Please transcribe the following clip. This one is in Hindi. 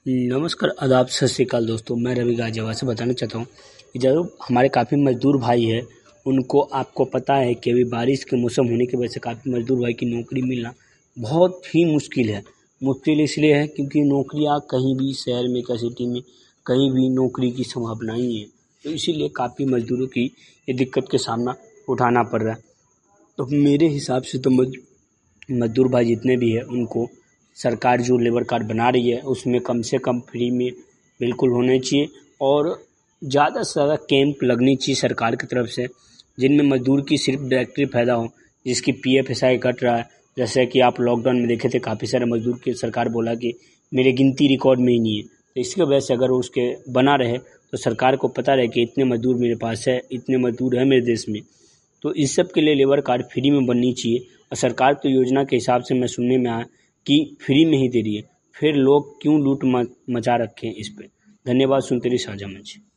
नमस्कार, आदाब, सत श्री अकाल दोस्तों। मैं रवि गाजियाबाद से बताना चाहता हूँ कि जो हमारे काफ़ी मज़दूर भाई है उनको आपको पता है कि अभी बारिश के मौसम होने की वजह से काफ़ी मज़दूर भाई की नौकरी मिलना बहुत ही मुश्किल है। मुश्किल इसलिए है क्योंकि नौकरियाँ कहीं भी शहर में या सिटी में कहीं भी नौकरी की संभावना ही है, तो इसीलिए काफ़ी मज़दूरों की ये दिक्कत का सामना उठाना पड़ रहा है। तो मेरे हिसाब से तो मज़दूर भाई जितने भी हैं उनको सरकार जो लेबर कार्ड बना रही है उसमें कम से कम फ्री में बिल्कुल होने चाहिए और ज़्यादा से ज़्यादा कैंप लगनी चाहिए सरकार की तरफ से, जिनमें मज़दूर की सिर्फ डायरेक्टली फ़ायदा हो, जिसकी पीएफ एसआई कट रहा है। जैसे कि आप लॉकडाउन में देखे थे काफ़ी सारे मज़दूर की सरकार बोला कि मेरे गिनती रिकॉर्ड में ही नहीं है, तो इसकी वजह से अगर उसके बना रहे तो सरकार को पता रहे कि इतने मज़दूर मेरे पास है, इतने मज़दूर हैं मेरे देश में, तो इस सब के लिए लेबर कार्ड फ्री में बननी चाहिए। और सरकार तो योजना के हिसाब से मैं सुनने में आया कि फ्री में ही दे रही है, फिर लोग क्यों लूट मचा रखे हैं इस पे। धन्यवाद। सुनते रहिए साझा मंच।